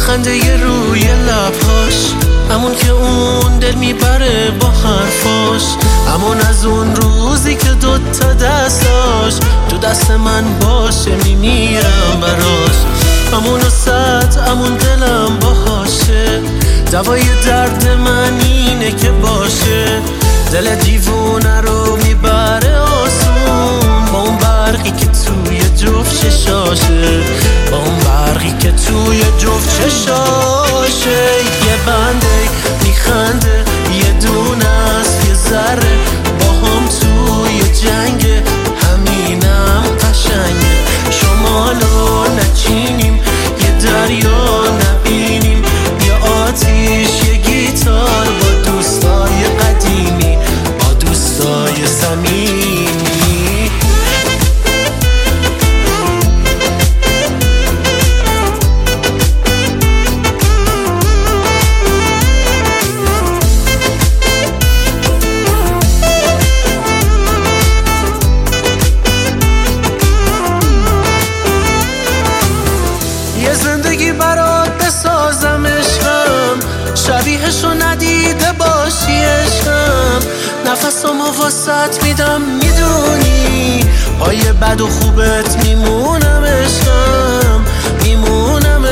خنده روی لبهاش، همون که اون دل میبره با حرفاش، همون از اون روزی که دوتا دستاش تو دست من باشه میمیرم براش، همون وسط همون دلم باهاشه، دوای درد من اینه که باشه، دل دیوونه رو میبره آسون، با اون برقی که توی جفت چشاشه، با اون برقی که توی جفت چشاشه. یه بنده میخنده، یه دونه است یه ذره، با هم توی جنگ، همینم قشنگه، شمالو نچینیم، یه دریا نبینیم، یه آتیش یه گیتار، با دوستای قدیمی، با دوستای صمیمی. یه زندگی برات بسازم عشقم، شبیهشو ندیده باشی عشقم، نفسامو واسط میدم میدونی، پای بد و خوبت میمونم عشقم، میمونم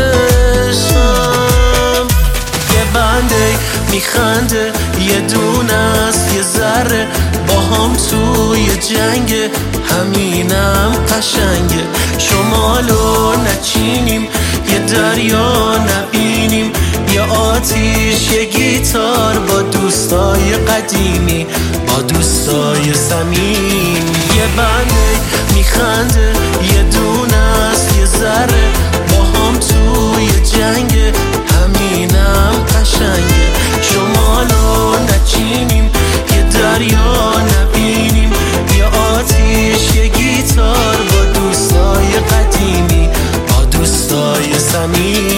عشقم. یه بنده میخنده، یه دونه است یه ذره، با هم توی جنگ، همینم قشنگه، شمالو نچینیم، یه دریا نبینیم، یه آتیش یه گیتار، با دوستای قدیمی، با دوستای صمیمی. یه بنده میخنده، یه دونه است یه ذره، با هم توی جنگ، همینم قشنگه، شمالو نچینیم، یه دریا نبینیم، یه آتیش یه گیتار، با دوستای قدیمی، با دوستای صمیمی.